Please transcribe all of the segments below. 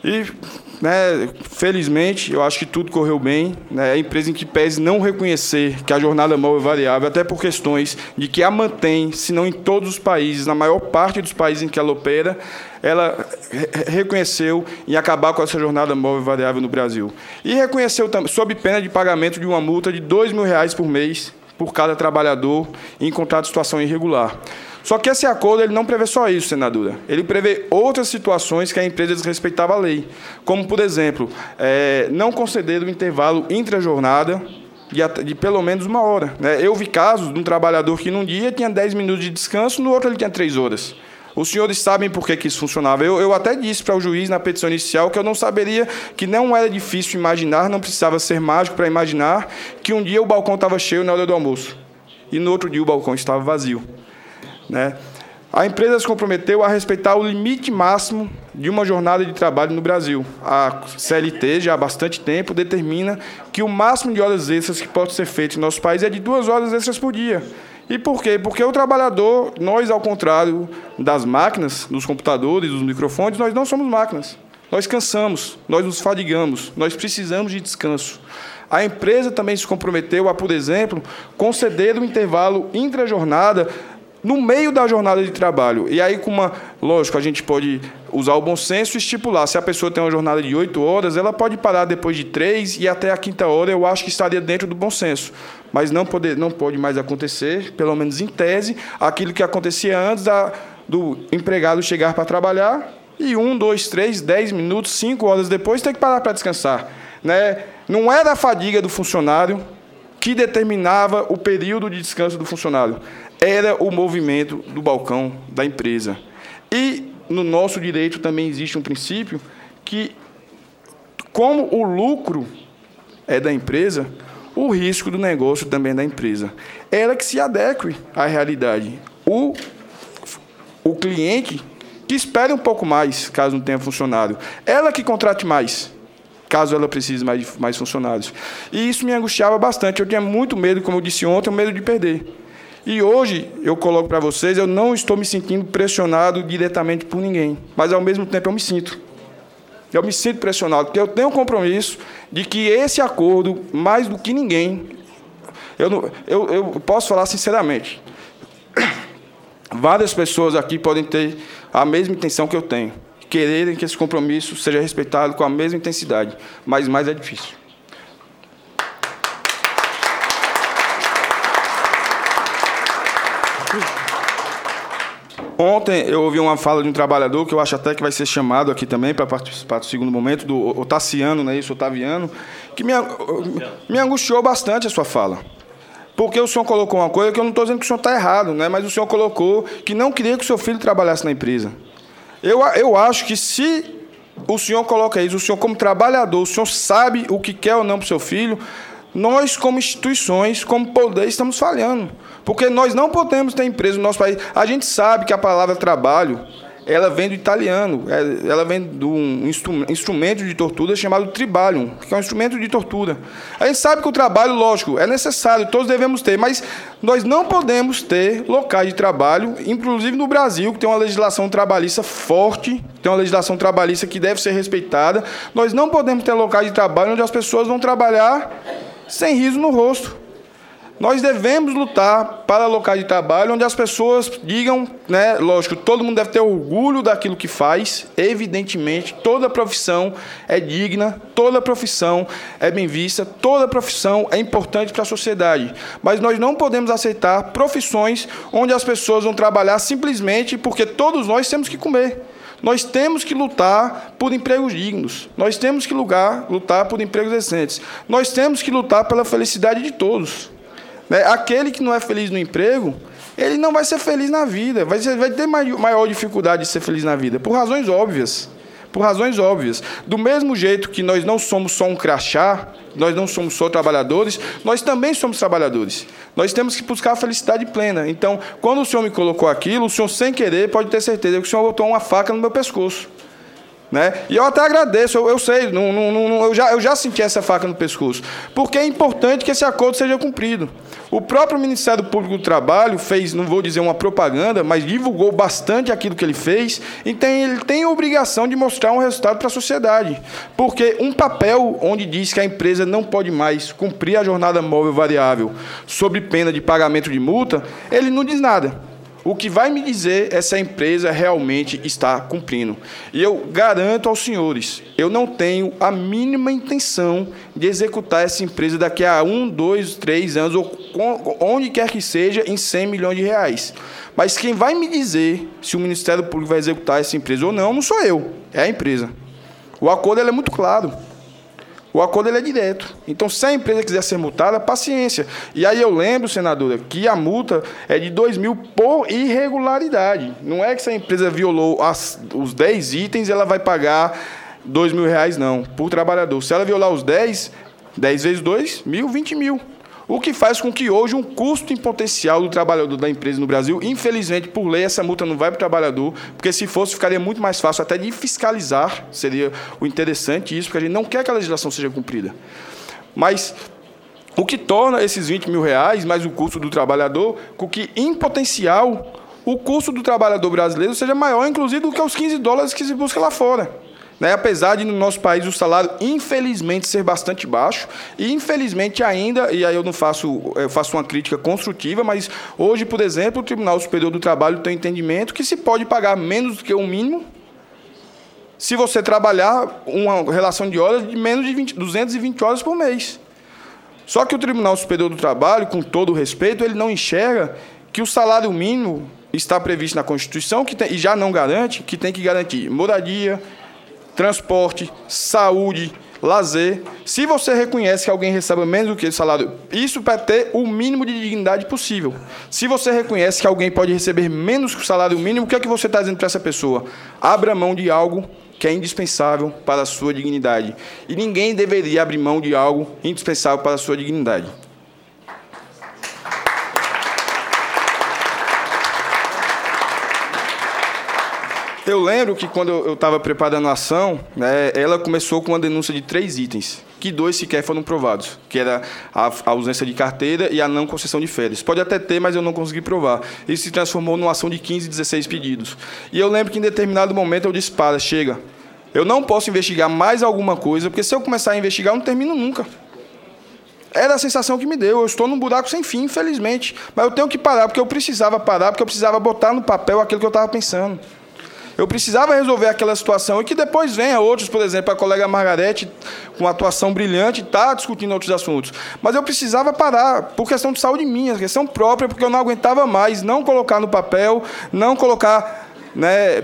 E, felizmente, eu acho que tudo correu bem. A empresa em que pese não reconhecer que a jornada móvel é variável, até por questões de que a mantém, se não em todos os países, na maior parte dos países em que ela opera, ela reconheceu em acabar com essa jornada móvel variável no Brasil. E reconheceu, sob pena de pagamento de uma multa de R$2.000 por mês por cada trabalhador em contrato de situação irregular. Só que esse acordo ele não prevê só isso, senadora. Ele prevê outras situações que a empresa desrespeitava a lei, como, por exemplo, não conceder o intervalo intra-jornada de pelo menos 1 hora. Eu vi casos de um trabalhador que num dia tinha 10 minutos de descanso, no outro ele tinha 3 horas. Os senhores sabem por que isso funcionava. Eu até disse para o juiz na petição inicial que eu não saberia, que não era difícil imaginar, não precisava ser mágico para imaginar, que um dia o balcão estava cheio na hora do almoço e no outro dia o balcão estava vazio. A empresa se comprometeu a respeitar o limite máximo de uma jornada de trabalho no Brasil. A CLT, já há bastante tempo, determina que o máximo de horas extras que pode ser feito em nosso país é de 2 horas extras por dia. E por quê? Porque o trabalhador, nós, ao contrário das máquinas, dos computadores, dos microfones, nós não somos máquinas. Nós cansamos, nós nos fadigamos, nós precisamos de descanso. A empresa também se comprometeu a, por exemplo, conceder um intervalo intra-jornada no meio da jornada de trabalho. E aí, lógico, a gente pode usar o bom senso e estipular. Se a pessoa tem uma jornada de 8 horas, ela pode parar depois de 3 e até a 5ª hora, eu acho que estaria dentro do bom senso. Mas não pode mais acontecer, pelo menos em tese, aquilo que acontecia antes do empregado chegar para trabalhar e 1, 2, 3, 10 minutos, 5 horas depois, ter que parar para descansar. Não era a fadiga do funcionário que determinava o período de descanso do funcionário. Era o movimento do balcão da empresa. E, no nosso direito, também existe um princípio que, como o lucro é da empresa, o risco do negócio também é da empresa. Ela que se adeque à realidade. O cliente que espere um pouco mais, caso não tenha funcionário. Ela que contrate mais, caso ela precise mais funcionários. E isso me angustiava bastante. Eu tinha muito medo, como eu disse ontem, medo de perder. E hoje, eu coloco para vocês, eu não estou me sentindo pressionado diretamente por ninguém, mas, ao mesmo tempo, eu me sinto. Eu me sinto pressionado, porque eu tenho um compromisso de que esse acordo, mais do que ninguém, eu posso falar sinceramente, várias pessoas aqui podem ter a mesma intenção que eu tenho, quererem que esse compromisso seja respeitado com a mesma intensidade, mas mais é difícil. Ontem eu ouvi uma fala de um trabalhador, que eu acho até que vai ser chamado aqui também para participar do segundo momento, do Otaciano, Otaviano, que me angustiou bastante a sua fala. Porque o senhor colocou uma coisa que eu não estou dizendo que o senhor está errado, mas o senhor colocou que não queria que o seu filho trabalhasse na empresa. Eu acho que se o senhor coloca isso, o senhor como trabalhador, o senhor sabe o que quer ou não para o seu filho, nós, como instituições, como poder, estamos falhando. Porque nós não podemos ter empresa no nosso país. A gente sabe que a palavra trabalho, ela vem do italiano, ela vem de um instrumento de tortura chamado tribalium, que é um instrumento de tortura. A gente sabe que o trabalho, lógico, é necessário, todos devemos ter, mas nós não podemos ter locais de trabalho, inclusive no Brasil, que tem uma legislação trabalhista forte, tem uma legislação trabalhista que deve ser respeitada. Nós não podemos ter locais de trabalho onde as pessoas vão trabalhar sem riso no rosto. Nós devemos lutar para locais de trabalho onde as pessoas digam, lógico, todo mundo deve ter orgulho daquilo que faz, evidentemente, toda profissão é digna, toda profissão é bem vista, toda profissão é importante para a sociedade, mas nós não podemos aceitar profissões onde as pessoas vão trabalhar simplesmente porque todos nós temos que comer. Nós temos que lutar por empregos dignos, nós temos que lutar por empregos decentes, nós temos que lutar pela felicidade de todos. Aquele que não é feliz no emprego, ele não vai ser feliz na vida, vai ter maior dificuldade de ser feliz na vida, por razões óbvias. Do mesmo jeito que nós não somos só um crachá, nós não somos só trabalhadores, nós também somos trabalhadores. Nós temos que buscar a felicidade plena. Então, quando o senhor me colocou aquilo, o senhor, sem querer, pode ter certeza que o senhor botou uma faca no meu pescoço. Né? E eu até agradeço, eu sei, eu já senti essa faca no pescoço, porque é importante que esse acordo seja cumprido. O próprio Ministério Público do Trabalho fez, não vou dizer uma propaganda, mas divulgou bastante aquilo que ele fez, então ele tem a obrigação de mostrar um resultado para a sociedade, porque um papel onde diz que a empresa não pode mais cumprir a jornada móvel variável sob pena de pagamento de multa, ele não diz nada. O que vai me dizer é se a empresa realmente está cumprindo. E eu garanto aos senhores, eu não tenho a mínima intenção de executar essa empresa daqui a 1, 2, 3 anos, ou onde quer que seja, em 100 milhões de reais. Mas quem vai me dizer se o Ministério Público vai executar essa empresa ou não sou eu, é a empresa. O acordo é muito claro. O acordo é direto. Então, se a empresa quiser ser multada, paciência. E aí eu lembro, senadora, que a multa é de 2 mil por irregularidade. Não é que se a empresa violou os 10 itens, ela vai pagar 2 mil reais, não, por trabalhador. Se ela violar os 10 vezes 2 mil, 20 mil. O que faz com que hoje um custo em potencial do trabalhador da empresa no Brasil, infelizmente, por lei, essa multa não vai para o trabalhador, porque se fosse, ficaria muito mais fácil até de fiscalizar, seria o interessante isso, porque a gente não quer que a legislação seja cumprida. Mas o que torna esses 20 mil reais, mais o custo do trabalhador, com que, em potencial, o custo do trabalhador brasileiro seja maior, inclusive, do que os 15 dólares que se busca lá fora. Né? Apesar de, no nosso país, o salário, infelizmente, ser bastante baixo, e, infelizmente, ainda, e aí eu faço uma crítica construtiva, mas hoje, por exemplo, o Tribunal Superior do Trabalho tem um entendimento que se pode pagar menos do que o mínimo se você trabalhar uma relação de horas de menos de 220 horas por mês. Só que o Tribunal Superior do Trabalho, com todo o respeito, ele não enxerga que o salário mínimo está previsto na Constituição e já não garante, que tem que garantir moradia, transporte, saúde, lazer. Se você reconhece que alguém recebe menos do que o salário, isso para ter o mínimo de dignidade possível. Se você reconhece que alguém pode receber menos que o salário mínimo, o que é que você está dizendo para essa pessoa? Abra mão de algo que é indispensável para a sua dignidade. E ninguém deveria abrir mão de algo indispensável para a sua dignidade. Eu lembro que, quando eu estava preparando a ação, né, ela começou com uma denúncia de 3 itens, que 2 sequer foram provados, que era a ausência de carteira e a não concessão de férias. Pode até ter, mas eu não consegui provar. Isso se transformou numa ação de 15, 16 pedidos. E eu lembro que, em determinado momento, eu disse, para, chega. Eu não posso investigar mais alguma coisa, porque se eu começar a investigar, eu não termino nunca. Era a sensação que me deu. Eu estou num buraco sem fim, infelizmente. Mas eu tenho que parar, porque eu precisava parar, porque eu precisava botar no papel aquilo que eu estava pensando. Eu precisava resolver aquela situação e que depois venha outros, por exemplo, a colega Margarete, com uma atuação brilhante, está discutindo outros assuntos. Mas eu precisava parar, por questão de saúde minha, questão própria, porque eu não aguentava mais não colocar no papel, não colocar, né,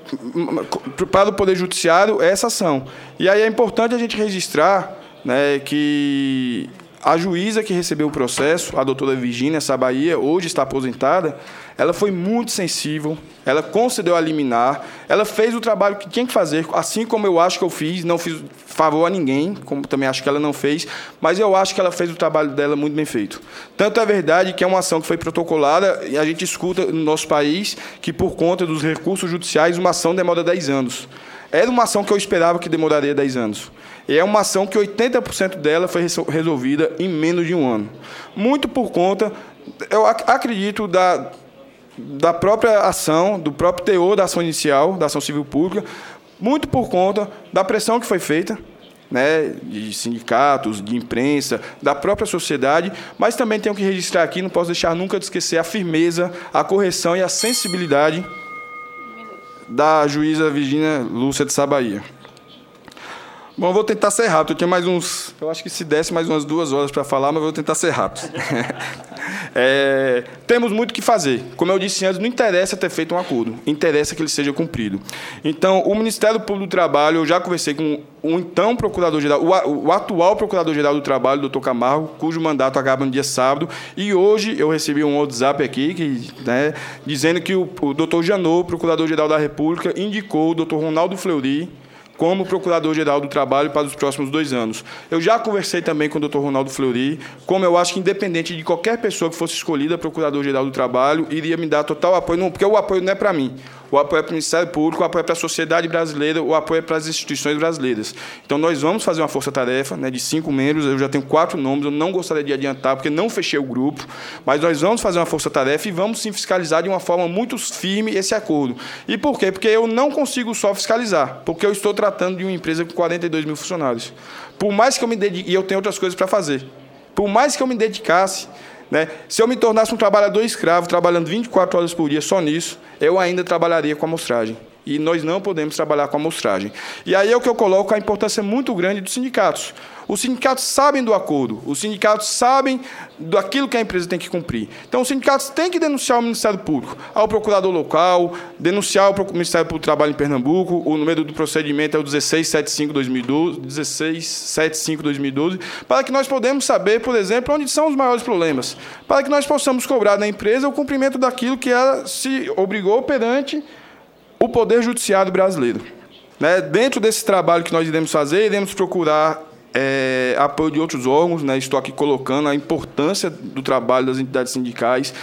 para o Poder Judiciário essa ação. E aí é importante a gente registrar, né, que a juíza que recebeu o processo, a doutora Virgínia Sabaia, hoje está aposentada, ela foi muito sensível, ela concedeu a liminar, ela fez o trabalho que tinha que fazer, assim como eu acho que eu fiz, não fiz favor a ninguém, como também acho que ela não fez, mas eu acho que ela fez o trabalho dela muito bem feito. Tanto é verdade que é uma ação que foi protocolada, e a gente escuta no nosso país que, por conta dos recursos judiciais, uma ação demora 10 anos. Era uma ação que eu esperava que demoraria 10 anos. E é uma ação que 80% dela foi resolvida em menos de 1 ano. Muito por conta, eu acredito, da própria ação, do próprio teor da ação inicial, da ação civil pública, muito por conta da pressão que foi feita, né, de sindicatos, de imprensa, da própria sociedade, mas também tenho que registrar aqui, não posso deixar nunca de esquecer a firmeza, a correção e a sensibilidade da juíza Virgínia Lúcia de Sabaia. Bom, eu vou tentar ser rápido. Eu tinha mais uns... Eu acho que se desse mais umas 2 horas para falar, mas eu vou tentar ser rápido. Temos muito o que fazer. Como eu disse antes, não interessa ter feito um acordo. Interessa que ele seja cumprido. Então, o Ministério Público do Trabalho, eu já conversei com o então Procurador-Geral, o atual Procurador-Geral do Trabalho, doutor Camargo, cujo mandato acaba no dia sábado, e hoje eu recebi um WhatsApp aqui, né, dizendo que o doutor Janot, Procurador-Geral da República, indicou o doutor Ronaldo Fleury como Procurador-Geral do Trabalho para os próximos 2 anos. Eu já conversei também com o doutor Ronaldo Fleury, como eu acho que, independente de qualquer pessoa que fosse escolhida Procurador-Geral do Trabalho, iria me dar total apoio, não, porque o apoio não é para mim. o apoio é para o Ministério Público, o apoio é para a sociedade brasileira, o apoio é para as instituições brasileiras. Então, nós vamos fazer uma força-tarefa, né, de 5 membros, eu já tenho 4 nomes, eu não gostaria de adiantar, porque não fechei o grupo, mas nós vamos fazer uma força-tarefa e vamos, sim, fiscalizar de uma forma muito firme esse acordo. E por quê? Porque eu não consigo só fiscalizar, porque eu estou tratando de uma empresa com 42 mil funcionários. Por mais que eu me dedique, e eu tenho outras coisas para fazer, por mais que eu me dedicasse, né, se eu me tornasse um trabalhador escravo, trabalhando 24 horas por dia só nisso, eu ainda trabalharia com a amostragem. E nós não podemos trabalhar com a amostragem. E aí é o que eu coloco a importância muito grande dos sindicatos. Os sindicatos sabem do acordo, os sindicatos sabem daquilo que a empresa tem que cumprir. Então, os sindicatos têm que denunciar ao Ministério Público, ao procurador local, denunciar ao Ministério Público do Trabalho em Pernambuco, o número do procedimento é o 1675/2012, para que nós podemos saber, por exemplo, onde são os maiores problemas, para que nós possamos cobrar da empresa o cumprimento daquilo que ela se obrigou perante o Poder Judiciário brasileiro. Né? Dentro desse trabalho que nós iremos fazer, iremos procurar apoio de outros órgãos, né? Estou aqui colocando a importância do trabalho das entidades sindicais.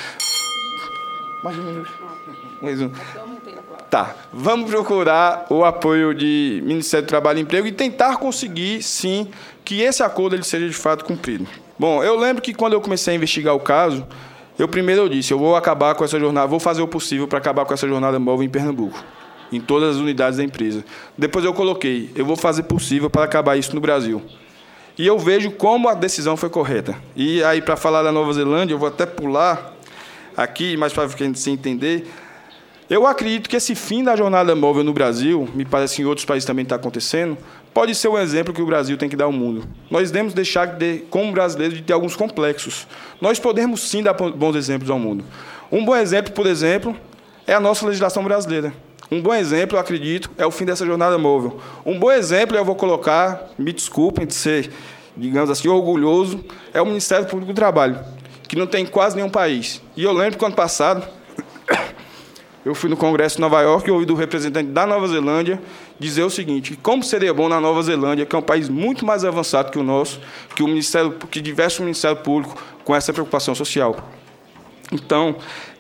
Mais um. Tá. Vamos procurar o apoio de Ministério do Trabalho e Emprego e tentar conseguir, sim, que esse acordo ele seja de fato cumprido. Bom, eu lembro que quando eu comecei a investigar o caso, eu disse, eu vou acabar com essa jornada, vou fazer o possível para acabar com essa jornada móvel em Pernambuco, em todas as unidades da empresa. Depois eu coloquei, eu vou fazer possível para acabar isso no Brasil. E eu vejo como a decisão foi correta. E aí, para falar da Nova Zelândia, eu vou até pular aqui, mas para se entender, eu acredito que esse fim da jornada móvel no Brasil, me parece que em outros países também está acontecendo, pode ser um exemplo que o Brasil tem que dar ao mundo. Nós devemos deixar, como brasileiros, de ter alguns complexos. Nós podemos, sim, dar bons exemplos ao mundo. Um bom exemplo, por exemplo, é a nossa legislação brasileira. Um bom exemplo, eu acredito, é o fim dessa jornada móvel. Um bom exemplo, eu vou colocar, me desculpem de ser, digamos assim, orgulhoso, é o Ministério Público do Trabalho, que não tem quase nenhum país. E eu lembro que, ano passado, eu fui no Congresso de Nova York e ouvi do representante da Nova Zelândia dizer o seguinte, como seria bom na Nova Zelândia, que é um país muito mais avançado que o nosso, que tivesse um Ministério Público com essa preocupação social. Então,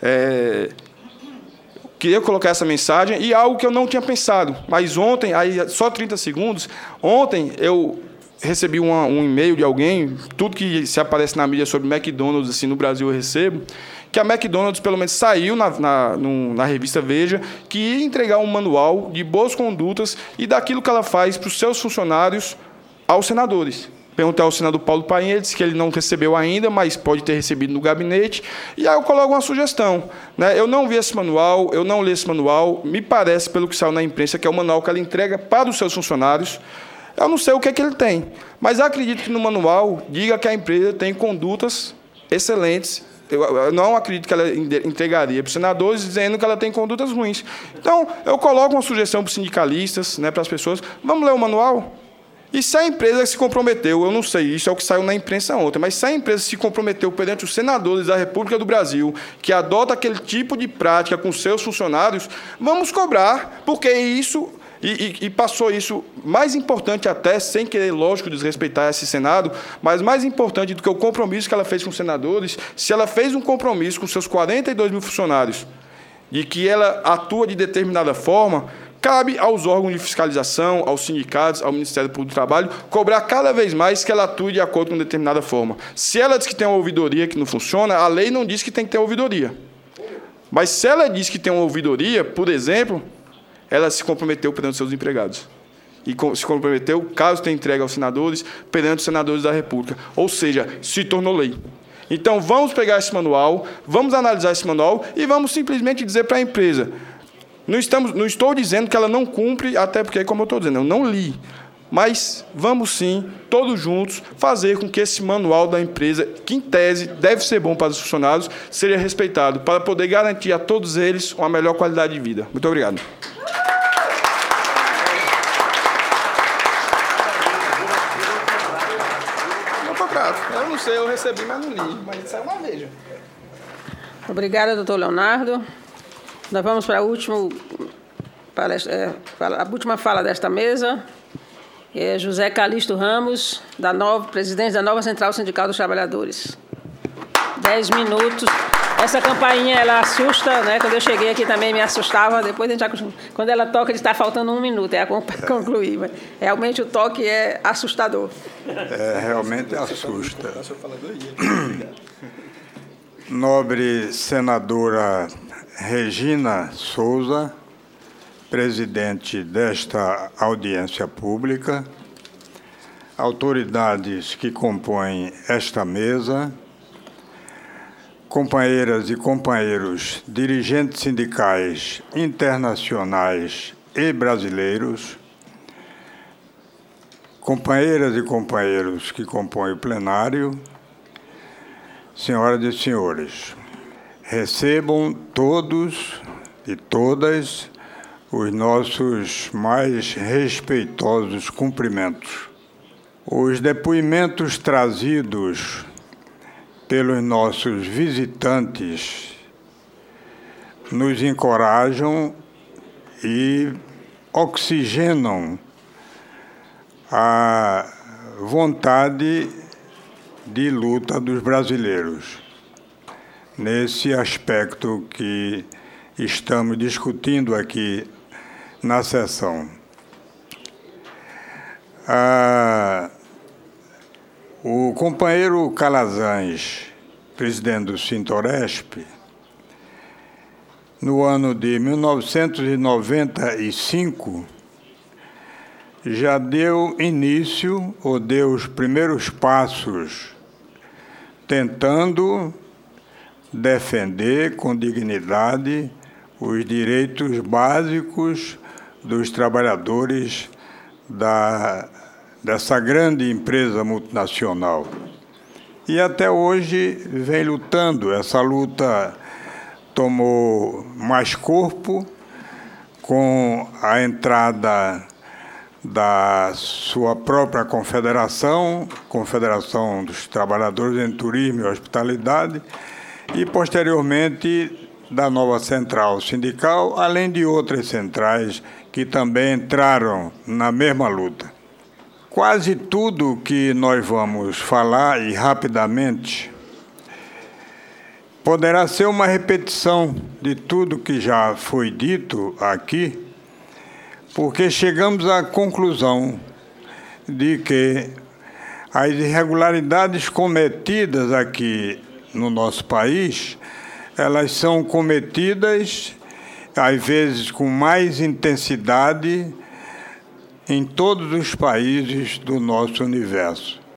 queria colocar essa mensagem e algo que eu não tinha pensado. Mas ontem, aí só 30 segundos, ontem eu recebi um e-mail de alguém, tudo que se aparece na mídia sobre McDonald's, assim, no Brasil eu recebo, que a McDonald's, pelo menos, saiu na revista Veja, que ia entregar um manual de boas condutas e daquilo que ela faz para os seus funcionários aos senadores. Perguntei ao senador Paulo Paim, ele disse que ele não recebeu ainda, mas pode ter recebido no gabinete. E aí eu coloco uma sugestão. Né? Eu não vi esse manual, eu não li esse manual. Me parece, pelo que saiu na imprensa, que é o manual que ela entrega para os seus funcionários. Eu não sei o que é que ele tem, mas acredito que no manual diga que a empresa tem condutas excelentes. Eu não acredito que ela entregaria para os senadores dizendo que ela tem condutas ruins. Então, eu coloco uma sugestão para os sindicalistas, né, para as pessoas. Vamos ler o manual? E se a empresa se comprometeu, eu não sei, isso é o que saiu na imprensa ontem, mas se a empresa se comprometeu perante os senadores da República do Brasil, que adota aquele tipo de prática com seus funcionários, vamos cobrar, porque isso, e passou isso, mais importante até, sem querer, lógico, desrespeitar esse Senado, mas mais importante do que o compromisso que ela fez com os senadores, se ela fez um compromisso com seus 42 mil funcionários, de que ela atua de determinada forma, cabe aos órgãos de fiscalização, aos sindicatos, ao Ministério Público do Trabalho, cobrar cada vez mais que ela atue de acordo com determinada forma. Se ela diz que tem uma ouvidoria que não funciona, a lei não diz que tem que ter ouvidoria. Mas se ela diz que tem uma ouvidoria, por exemplo, ela se comprometeu perante seus empregados. E se comprometeu, caso tenha entregue aos senadores, perante os senadores da República. Ou seja, se tornou lei. Então, vamos pegar esse manual, vamos analisar esse manual e vamos simplesmente dizer para a empresa... Não estou dizendo que ela não cumpre, até porque, como eu estou dizendo, eu não li. Mas vamos sim, todos juntos, fazer com que esse manual da empresa, que em tese deve ser bom para os funcionários, seja respeitado, para poder garantir a todos eles uma melhor qualidade de vida. Muito obrigado. Eu não sei, eu recebi, mas não li. Mas isso é uma veja. Obrigada, doutor Leonardo. Nós vamos para a última fala desta mesa. É José Calixto Ramos, presidente da nova Central Sindical dos Trabalhadores. 10 minutos. Essa campainha, ela assusta, né? Quando eu cheguei aqui também me assustava. Depois a gente já, quando ela toca, está faltando 1 minuto para concluir. Mas realmente o toque é assustador. Realmente assusta. Nobre senadora Regina Souza, presidente desta audiência pública, autoridades que compõem esta mesa, companheiras e companheiros, dirigentes sindicais internacionais e brasileiros, companheiras e companheiros que compõem o plenário, senhoras e senhores, recebam todos e todas os nossos mais respeitosos cumprimentos. Os depoimentos trazidos pelos nossos visitantes nos encorajam e oxigenam a vontade de luta dos brasileiros nesse aspecto que estamos discutindo aqui na sessão. O companheiro Calazans, presidente do Sintoresp, no ano de 1995, já deu início, ou deu os primeiros passos, tentando defender com dignidade os direitos básicos dos trabalhadores dessa grande empresa multinacional. E até hoje vem lutando. Essa luta tomou mais corpo com a entrada da sua própria confederação, Confederação dos Trabalhadores em Turismo e Hospitalidade, e posteriormente da nova central sindical, além de outras centrais que também entraram na mesma luta. Quase tudo que nós vamos falar, e rapidamente, poderá ser uma repetição de tudo que já foi dito aqui, porque chegamos à conclusão de que as irregularidades cometidas aqui no nosso país, elas são cometidas, às vezes, com mais intensidade em todos os países do nosso universo.